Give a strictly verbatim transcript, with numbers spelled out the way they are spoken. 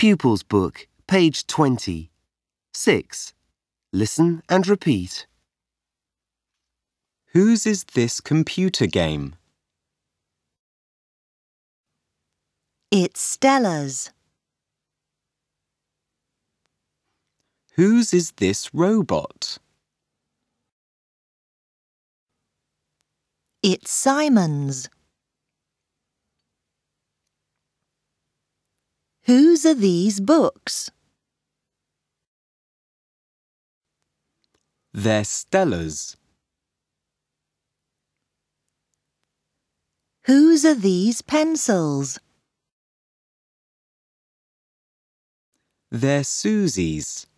Pupils Book, page twenty. six. Listen and repeat. Whose is this computer game? It's Stella's. Whose is this robot? It's Simon's. Whose are these books? They're Stella's. Whose are these pencils? They're Susie's.